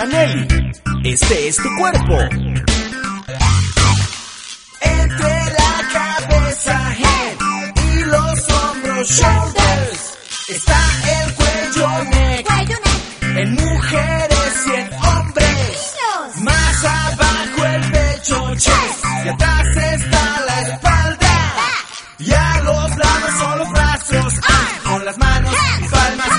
Chanelli, este es tu cuerpo. Entre la cabeza, head, y los hombros, shoulders, está el cuello, neck, en mujeres y en hombres. Más abajo el pecho, chest, y atrás está la espalda. Y a los lados son los brazos, con las manos y palmas